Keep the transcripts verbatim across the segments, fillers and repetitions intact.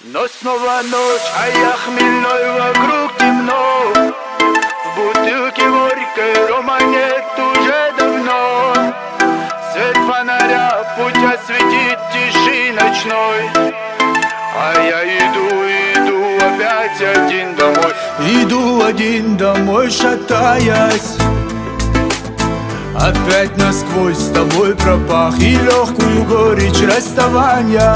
Но снова ночь, а я хмельной, вокруг темно. В бутылке горькой рома нет уже давно. Свет фонаря путь осветит тиши ночной. А я иду, иду опять один домой. Иду один домой, шатаясь. Опять насквозь с тобой пропах и легкую горечь расставания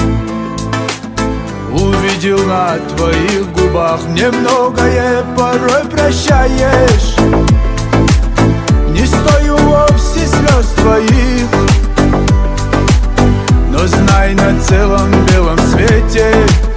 увидел на твоих губах. Мне многое порой прощаешь. Не стою вовсе слез твоих, но знай, на целом белом свете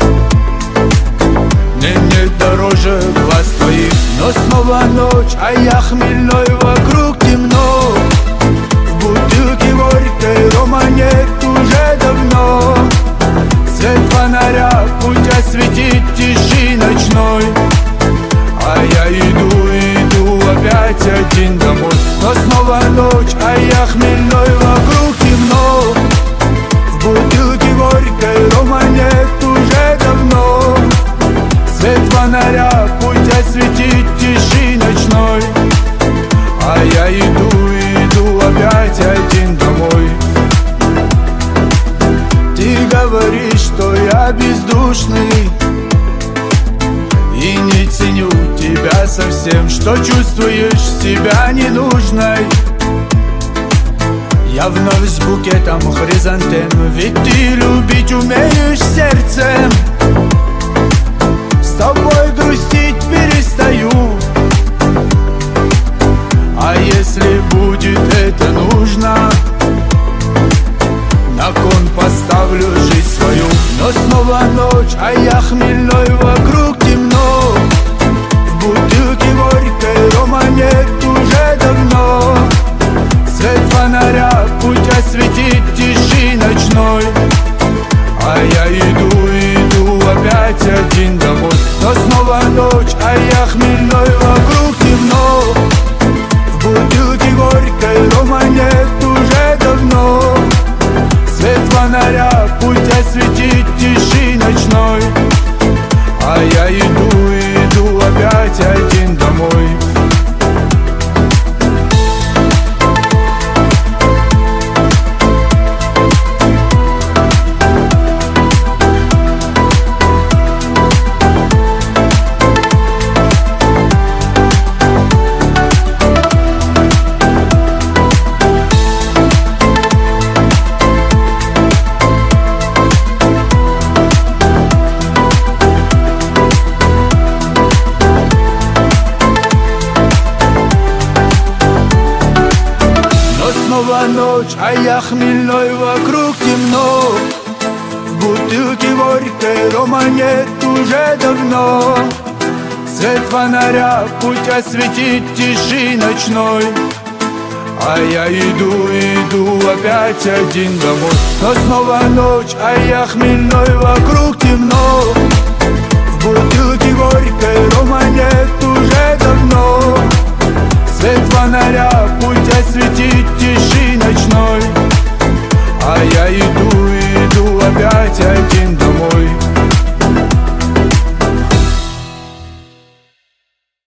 мне нет дороже глаз твоих. Но снова ночь, а я хмельной, вокруг темно. В бутылке горькой рома нет уже давно. Свет фонаря путь осветит тиши ночной. А я иду, иду опять один домой. Но снова ночь, а я хмельной, вокруг темно. В бутылке горькой рома нет уже давно. Свет фонаря путь осветит тиши ночной. А я иду, иду опять один домой. Ты говоришь, что я бездушный и не ценю тебя совсем, что чувствуешь себя ненужной. Я вновь с букетом хризантем, ведь ты любить умеешь сердцем. С тобой грустить перестаю. А если будет это нужно, на кон поставлю жизнь свою. Но снова ночь, а я хмельной, вокруг темно. В бутылке горькой рома нет уже давно. Свет фонаря путь осветит тиши ночной. А я иду, иду опять один домой. Но снова ночь, а я хмельной, вокруг темно. В бутылке горькой рома нет уже давно. Свет фонаря путь осветит тиши ночной. А я иду, иду опять один домой. Снова ночь, а я хмельной, вокруг темно. В бутылке горькой рома нет уже давно. Свет фонаря путь осветит тиши ночной. А я иду, иду опять один домой. Но снова ночь, а я хмельной, вокруг темно. В бутылке горькой рома нет уже давно. Свет фонаря путь осветит тиши ночной. А я иду, иду опять один.